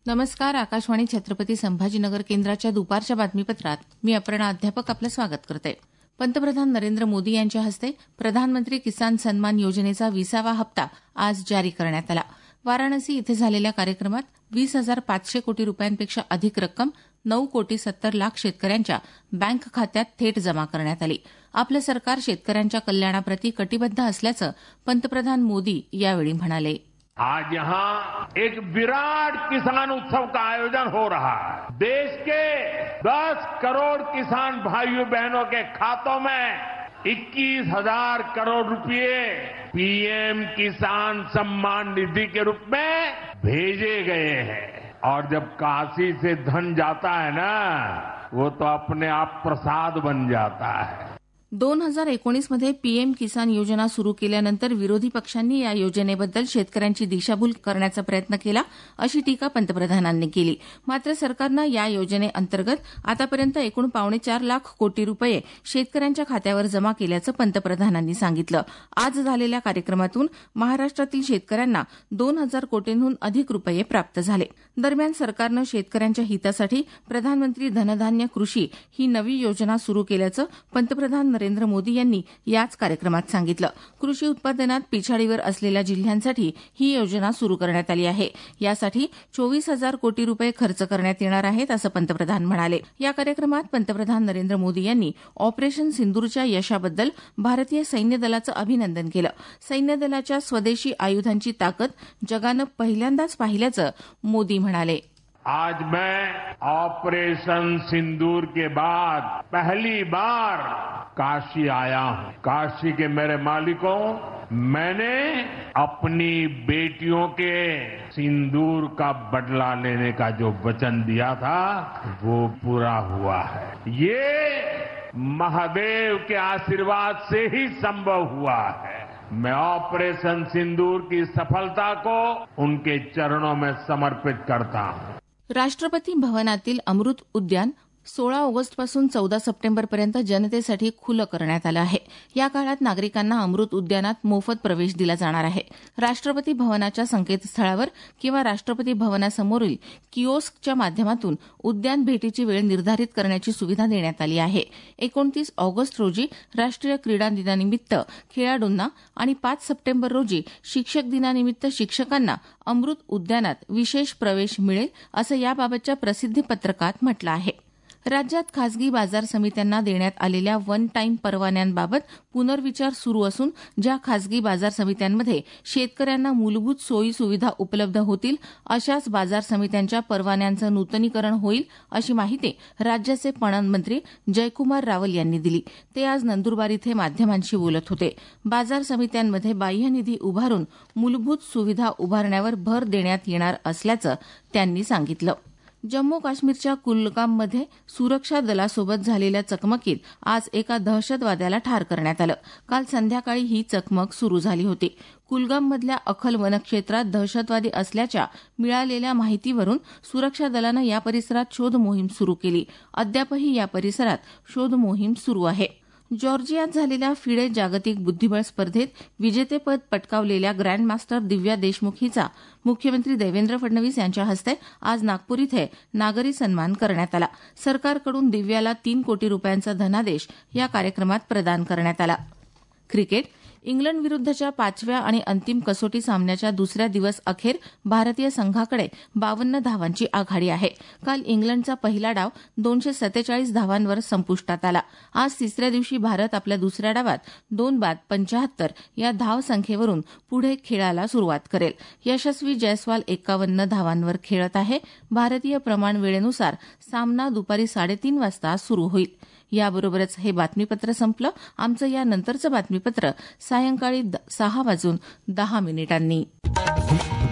नमस्कार. आकाशवाणी छत्रपती संभाजीनगर केंद्राच्या दुपारच्या बातमीपत्रात मी अपर्णा अध्यापक आपलं स्वागत करते. पंतप्रधान नरेंद्र मोदी यांच्या हस्ते प्रधानमंत्री किसान सन्मान योजनेचा 20वा हप्ता आज जारी करण्यात आला. वाराणसी इथे झालेल्या कार्यक्रमात 20,500 कोटी रुपयांपेक्षा अधिक रक्कम 9,70,00,000 शेतकऱ्यांच्या बँक खात्यात थेट जमा करण्यात आली. आपलं सरकार शेतकऱ्यांच्या कल्याणाप्रती कटिबद्ध असल्याचं पंतप्रधान मोदी यावेळी म्हणाले. आज यहाँ एक विराट किसान उत्सव का आयोजन हो रहा है. देश के 10 करोड़ किसान भाइयों बहनों के खातों में 21,000 करोड़ रुपए पीएम किसान सम्मान निधि के रूप में भेजे गए हैं. और जब काशी से धन जाता है ना, वो तो अपने आप प्रसाद बन जाता है. 2019 मध्ये पीएम किसान योजना सुरू केल्यानंतर विरोधी पक्षांनी या योजनेबद्दल शेतकऱ्यांची दिशाभूल करण्याचा प्रयत्न केला, अशी टीका पंतप्रधानांनी केली. मात्र सरकारनं या योजनेअंतर्गत आतापर्यंत एकूण 4.25 लाख कोटी रुपये शेतकऱ्यांच्या खात्यावर जमा केल्याचं पंतप्रधानांनी सांगितलं. आज झालेल्या कार्यक्रमातून महाराष्ट्रातील शेतकऱ्यांना 2,000 कोटींहून अधिक रुपये प्राप्त झाले. दरम्यान सरकारनं शेतकऱ्यांच्या हितासाठी प्रधानमंत्री धनधान्य कृषी ही नवी योजना सुरू केल्याचं पंतप्रधान नरेंद्र मोदी यांनी याच कार्यक्रमात सांगितलं. कृषी उत्पादनात पिछाडीवर असलेल्या जिल्ह्यांसाठी ही योजना सुरू करण्यात आली आहे. यासाठी 24,000 कोटी रुपये खर्च करण्यात येणार आहेत, असं पंतप्रधान म्हणाले. या कार्यक्रमात पंतप्रधान नरेंद्र मोदी यांनी ऑपरेशन सिंदूरच्या यशाबद्दल भारतीय सैन्य दलाचं अभिनंदन केलं. सैन्य दलाच्या स्वदेशी आयुधांची ताकद जगानं पहिल्यांदाच पाहिल्याचं मोदी म्हणाले. आज मैं ऑपरेशन सिंदूर के बाद पहली बार काशी आया हूं. काशी के मेरे मालिकों, मैंने अपनी बेटियों के सिंदूर का बदला लेने का जो वचन दिया था, वो पूरा हुआ है. ये महादेव के आशीर्वाद से ही संभव हुआ है. मैं ऑपरेशन सिंदूर की सफलता को उनके चरणों में समर्पित करता हूं. राष्ट्रपती भवनातील अमृत उद्यान 16 ऑगस्टपासून 14 सप्टेंबरपर्यंत जनतेसाठी खुलं करण्यात आलं आहे. या काळात नागरिकांना अमृत उद्यानात मोफत प्रवेश दिला जाणार आहे. राष्ट्रपती भवनाच्या संकेतस्थळावर किंवा राष्ट्रपती भवनासमोरील किओस्कच्या माध्यमातून उद्यान भेटीची वेळ निर्धारित करण्याची सुविधा देण्यात आली आहे. 29 ऑगस्ट रोजी राष्ट्रीय क्रीडा दिनानिमित्त खेळाडूंना आणि 5 सप्टेंबर रोजी शिक्षक दिनानिमित्त शिक्षकांना अमृत उद्यानात विशेष प्रवेश मिळेल, असं याबाबतच्या प्रसिद्धी पत्रकात म्हटलं आहे. राज्यात खासगी बाजार समित्यांना देण्यात आलेल्या वन टाईम परवान्यांबाबत पुनर्विचार सुरू असून ज्या खासगी बाजार समित्यांमध्ये शेतकऱ्यांना मूलभूत सोयी सुविधा उपलब्ध होतील अशाच बाजार समित्यांच्या परवान्यांचं नूतनीकरण होईल, अशी माहिती राज्याचे पणन मंत्री जयकुमार रावल यांनी दिली. ते आज नंदुरबार इथे माध्यमांशी बोलत होते. बाजार समित्यांमध्ये बाह्यनिधी उभारून मूलभूत सुविधा उभारण्यावर भर देण्यात येणार असल्याचं त्यांनी सांगितलं. जम्मू काश्मीरच्या कुलगाममध्ये सुरक्षा दलासोबत झालेल्या चकमकीत आज एका दहशतवाद्याला ठार करण्यात आलं. काल संध्याकाळी ही चकमक सुरू झाली होती. कुलगाममधल्या अखल वनक्षेत्रात दहशतवादी असल्याच्या मिळालेल्या माहितीवरून सुरक्षा दलानं या परिसरात शोध मोहीम सुरू केली. अद्यापही या परिसरात शोध मोहीम सुरू आहे. जॉर्जियात झालेल्या फिडे जागतिक बुद्धिबळ स्पर्धेत विजेतेपद पटकावलेल्या ग्रँडमास्टर दिव्या देशमुख हिचा मुख्यमंत्री देवेंद्र फडणवीस यांच्या हस्ते आज नागपूर इथे नागरी सन्मान करण्यात आला. सरकारकडून दिव्याला 3 कोटी रुपयांचा धनादेश या कार्यक्रमात प्रदान करण्यात आला. क्रिकेट. इंग्लंड विरुद्धच्या 5व्या आणि अंतिम कसोटी सामन्याच्या दुसऱ्या दिवस अखेर भारतीय संघाकडे 52 धावांची आघाडी आहे. काल इंग्लंडचा पहिला डाव 247 धावांवर संपुष्टात आला. आज तिसऱ्या दिवशी भारत आपल्या दुसऱ्या डावात 2 बाद 75 या धावसंख्येवरून पुढे खेळायला सुरुवात करेल. यशस्वी जयस्वाल 51 धावांवर खेळत आहे. भारतीय प्रमाण वेळेनुसार सामना दुपारी 3:30 वाजता सुरू होईल. याबरोबरच हे बातमीपत्र संपलं. आमचं या नंतरचं बातमीपत्र सायंकाळी 6:10 वाजून 10 मिनिटांनी.